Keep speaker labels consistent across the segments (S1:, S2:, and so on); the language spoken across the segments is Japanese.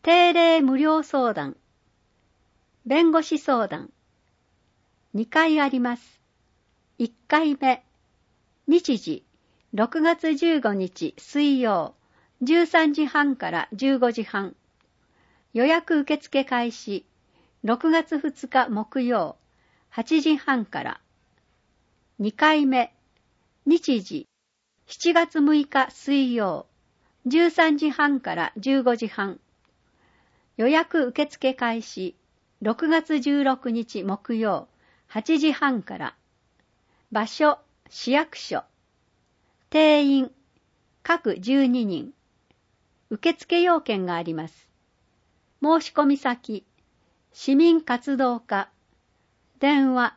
S1: 定例無料相談、弁護士相談、2回あります。1回目、日時、6月15日水曜、13時半から15時半。予約受付開始、6月2日木曜、8時半から。2回目、日時、7月6日水曜、13時半から15時半。予約受付開始、6月16日木曜、8時半から。場所、市役所。定員、各12人。受付要件があります。申し込み先、市民活動課。電話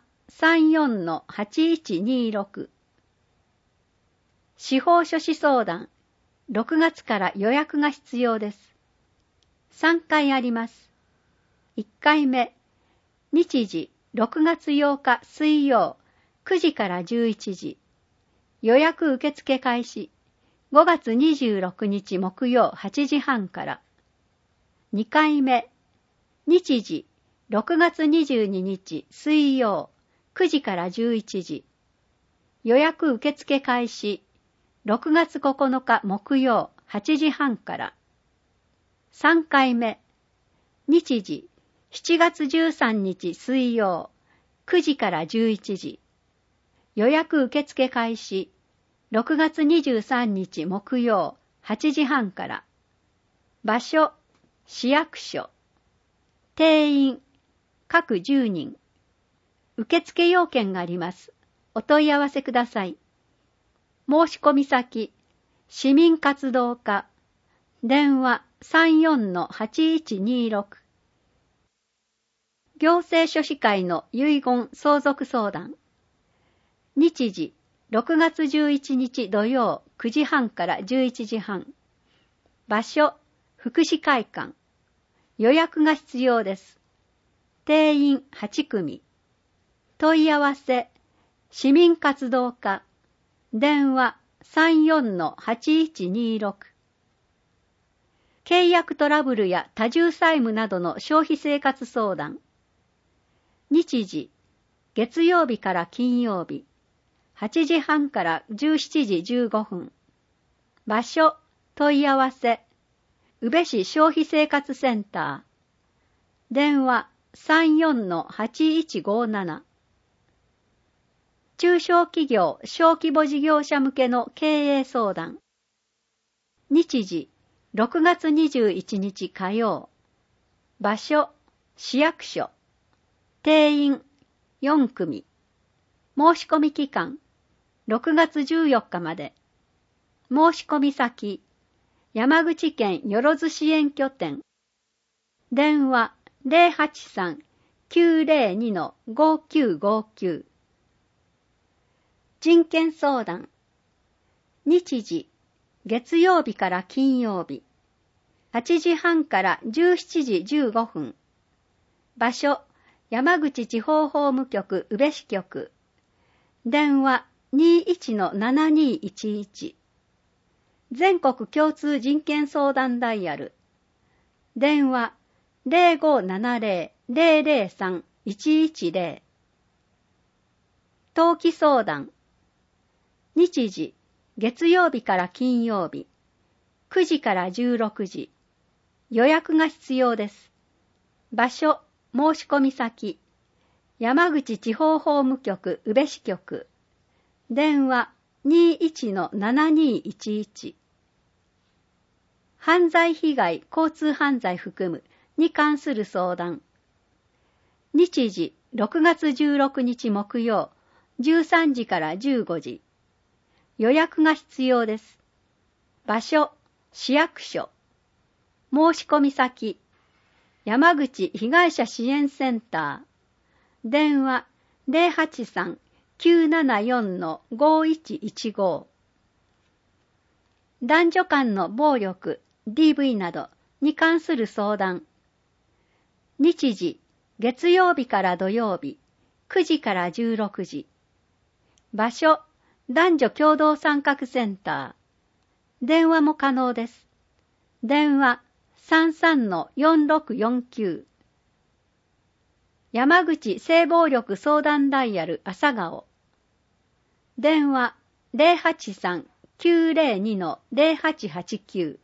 S1: 34-8126。司法書士相談、6月から予約が必要です。3回あります。1回目、日時6月8日水曜、9時から11時。予約受付開始、5月26日木曜8時半から。2回目、日時6月22日水曜、9時から11時。予約受付開始、6月9日木曜8時半から。3回目、日時7月13日水曜、9時から11時。予約受付開始、6月23日木曜8時半から。場所、市役所。定員、各10人。受付要件があります。お問い合わせください。申し込み先、市民活動課。電話 34-8126。行政書士会の遺言相続相談。日時、6月11日土曜9時半から11時半。場所、福祉会館。予約が必要です。定員8組。問い合わせ、市民活動課。電話 34-8126。契約トラブルや多重債務などの消費生活相談。日時、月曜日から金曜日。8時半から17時15分。場所、問い合わせ。宇部市消費生活センター。電話 34-8157。中小企業・小規模事業者向けの経営相談。日時、6月21日火曜。場所、市役所。定員、4組。申し込み期間、6月14日まで。申し込み先、山口県よろず支援拠点。電話 083-902-5959。人権相談。日時、月曜日から金曜日。8時半から17時15分。場所、山口地方法務局宇部支局。電話 21-7211。全国共通人権相談ダイヤル。電話 0570-003-110。登記相談。日時、月曜日から金曜日。9時から16時。予約が必要です。場所、申し込み先。山口地方法務局宇部支局。電話 21-7211。犯罪被害、交通犯罪含むに関する相談。日時、6月16日木曜、13時から15時。予約が必要です。場所、市役所。申し込み先、山口被害者支援センター。電話 083-974-5115。男女間の暴力、DV などに関する相談。日時、月曜日から土曜日、9時から16時。場所、男女共同参画センター。電話も可能です。電話 33-4649。山口性暴力相談ダイヤル朝顔。電話083-902-0889。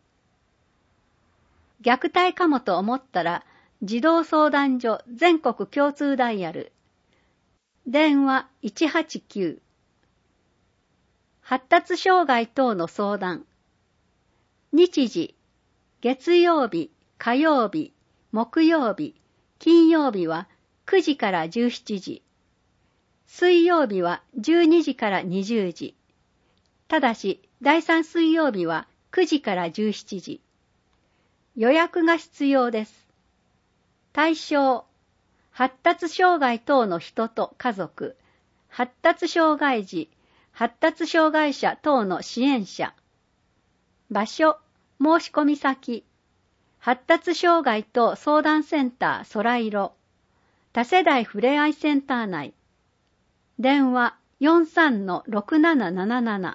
S1: 虐待かもと思ったら児童相談所全国共通ダイヤル。電話189。発達障害等の相談。日時、月曜日、火曜日、木曜日、金曜日は9時から17時。水曜日は12時から20時。ただし、第3水曜日は9時から17時。予約が必要です。対象、発達障害等の人と家族、発達障害児、発達障害者等の支援者。場所、申し込み先、発達障害等相談センター空色、多世代ふれあいセンター内。電話43-6777。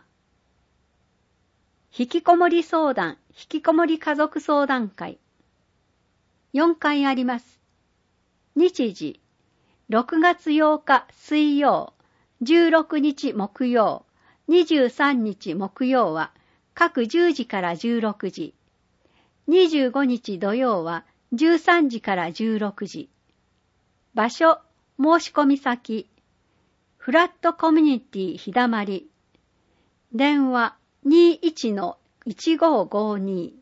S1: 引きこもり相談、引きこもり家族相談会。4回あります。日時、6月8日水曜、16日木曜、23日木曜は各10時から16時。25日土曜は13時から16時。場所、申し込み先、フラットコミュニティひだまり。電話21-1552。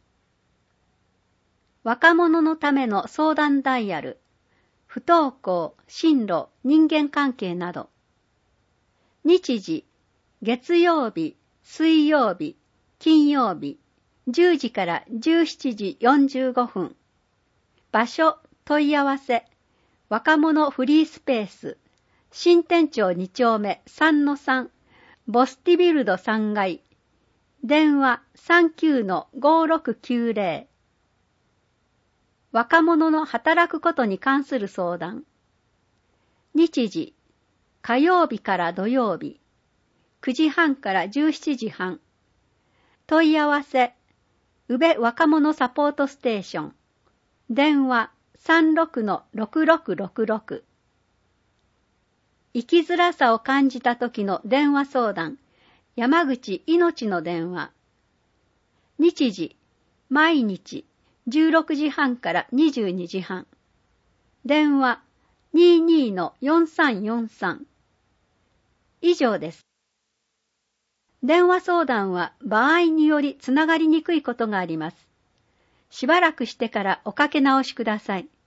S1: 若者のための相談ダイヤル。不登校、進路、人間関係など。日時、月曜日、水曜日、金曜日、10時から17時45分。場所、問い合わせ。若者フリースペース。新店町2丁目 3-3。ボスティビルド3階。電話39-5690。若者の働くことに関する相談。日時、火曜日から土曜日。9時半から17時半。問い合わせ、宇部若者サポートステーション。電話36-6666。生きづらさを感じた時の電話相談。山口いのちの電話。日時、毎日16時半から22時半。電話22-4343。以上です。電話相談は場合によりつながりにくいことがあります。しばらくしてからおかけ直しください。